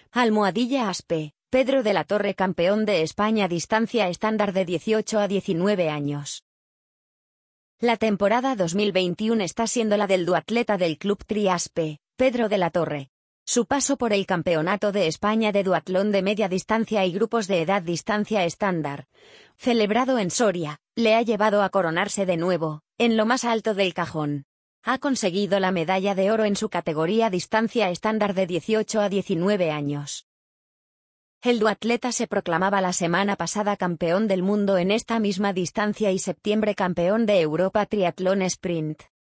Almohadilla Aspe, Pedro de la Torre, campeón de España distancia estándar de 18 a 19 años. La temporada 2021 está siendo la del duatleta del Club Tri Aspe, Pedro de la Torre. Su paso por el Campeonato de España de duatlón de media distancia y grupos de edad distancia estándar, celebrado en Soria, le ha llevado a coronarse de nuevo, en lo más alto del cajón. Ha conseguido la medalla de oro en su categoría distancia estándar de 18 a 19 años. El duatleta se proclamaba la semana pasada campeón del mundo en esta misma distancia y septiembre campeón de Europa Triatlón Sprint.